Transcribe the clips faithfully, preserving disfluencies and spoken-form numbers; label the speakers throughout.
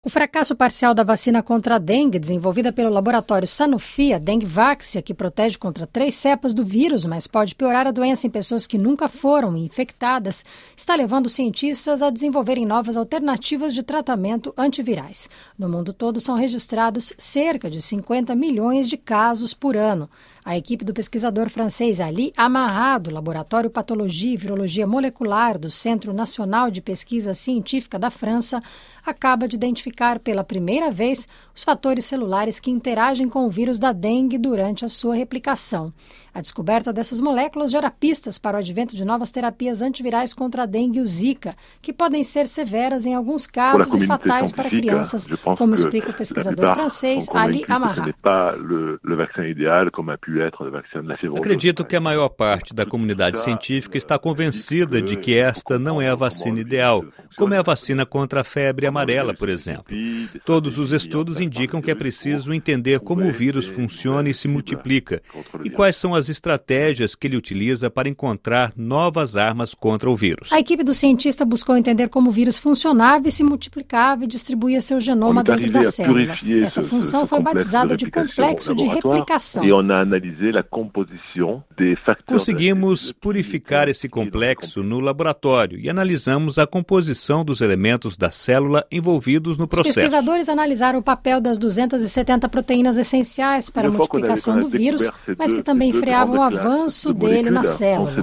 Speaker 1: O fracasso parcial da vacina contra a dengue, desenvolvida pelo laboratório Sanofi, a Dengvaxia, que protege contra três cepas do vírus, mas pode piorar a doença em pessoas que nunca foram infectadas, está levando cientistas a desenvolverem novas alternativas de tratamento antivirais. No mundo todo são registrados cerca de cinquenta milhões de casos por ano. A equipe do pesquisador francês Ali Amara, do Laboratório Patologia e Virologia Molecular do Centro Nacional de Pesquisa Científica da França, acaba de identificar pela primeira vez os fatores celulares que interagem com o vírus da dengue durante a sua replicação. A descoberta dessas moléculas gera pistas para o advento de novas terapias antivirais contra a dengue e o Zika, que podem ser severas em alguns casos e fatais para crianças, como explica o pesquisador francês Ali Amara.
Speaker 2: Acredito que a maior parte da comunidade científica está convencida de que esta não é a vacina ideal, como é a vacina contra a febre amarela, por exemplo. Todos os estudos indicam que é preciso entender como o vírus funciona e se multiplica, e quais são as estratégias que ele utiliza para encontrar novas armas contra o vírus.
Speaker 1: A equipe do cientista buscou entender como o vírus funcionava e se multiplicava e distribuía seu genoma dentro da célula. Essa função foi batizada de complexo de replicação.
Speaker 2: Conseguimos purificar esse complexo no laboratório e analisamos a composição dos elementos da célula envolvidos no processo.
Speaker 1: Os pesquisadores analisaram o papel das duzentas e setenta proteínas essenciais para a multiplicação do vírus, mas que também freavam o avanço dele na célula.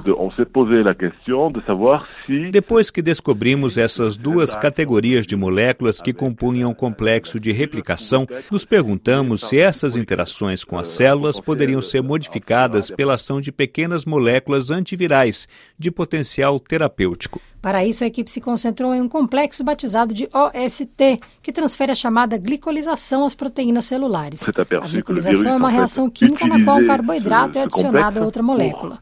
Speaker 2: Depois que descobrimos essas duas categorias de moléculas que compunham o complexo de replicação, nos perguntamos se essas interações com as células poderiam ser modificadas pela ação de pequenas moléculas antivirais de potencial terapêutico.
Speaker 1: Para isso, a equipe se concentrou em um complexo batizado de O S T, que transfere a chamada glicolização às proteínas celulares. A glicolização é uma reação química na qual o carboidrato é adicionado a outra molécula.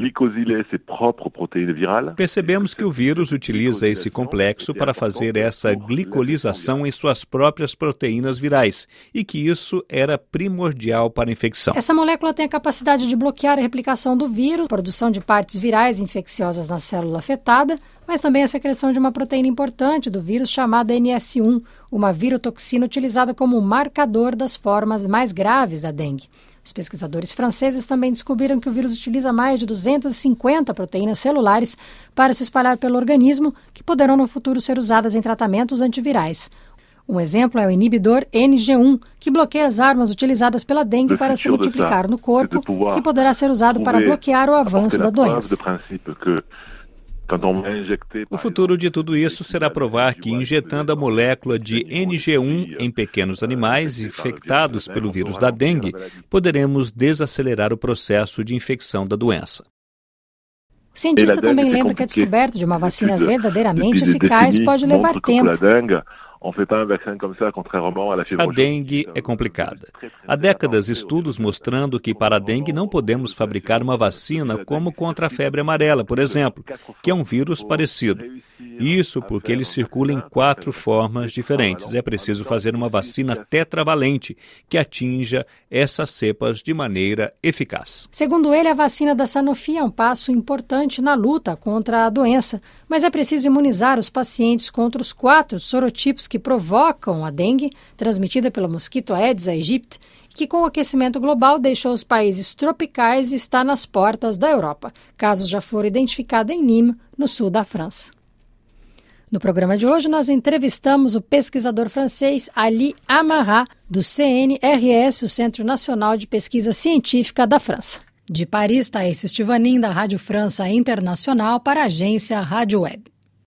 Speaker 2: Percebemos que o vírus utiliza esse complexo para fazer essa glicolização em suas próprias proteínas virais e que isso era primordial para a infecção.
Speaker 1: Essa molécula tem a capacidade de bloquear a replicação do vírus, a produção de partes virais infecciosas na célula afetada, mas também a secreção de uma proteína importante do vírus chamada N S um, uma virotoxina utilizada como marcador das formas mais graves da dengue. Os pesquisadores franceses também descobriram que o vírus utiliza mais de duzentas e cinquenta proteínas celulares para se espalhar pelo organismo, que poderão no futuro ser usadas em tratamentos antivirais. Um exemplo é o inibidor N G um, que bloqueia as armas utilizadas pela dengue para se multiplicar no corpo, que poderá ser usado para bloquear o avanço da doença.
Speaker 2: O futuro de tudo isso será provar que, injetando a molécula de N G um em pequenos animais infectados pelo vírus da dengue, poderemos desacelerar o processo de infecção da doença.
Speaker 1: O cientista também lembra que a descoberta de uma vacina verdadeiramente eficaz pode levar tempo.
Speaker 2: A dengue é complicada. Há décadas, estudos mostrando que para a dengue não podemos fabricar uma vacina como contra a febre amarela, por exemplo, que é um vírus parecido. Isso porque ele circula em quatro formas diferentes. É preciso fazer uma vacina tetravalente que atinja essas cepas de maneira eficaz.
Speaker 1: Segundo ele, a vacina da Sanofi é um passo importante na luta contra a doença, mas é preciso imunizar os pacientes contra os quatro sorotipos que provocam a dengue, transmitida pelo mosquito Aedes aegypti, que com o aquecimento global deixou os países tropicais e está nas portas da Europa. Casos já foram identificados em Nîmes, no sul da França. No programa de hoje, nós entrevistamos o pesquisador francês Ali Amara, do C N R S, o Centro Nacional de Pesquisa Científica da França. De Paris, Thaís Estivanin, da Rádio França Internacional, para a agência Rádio Web.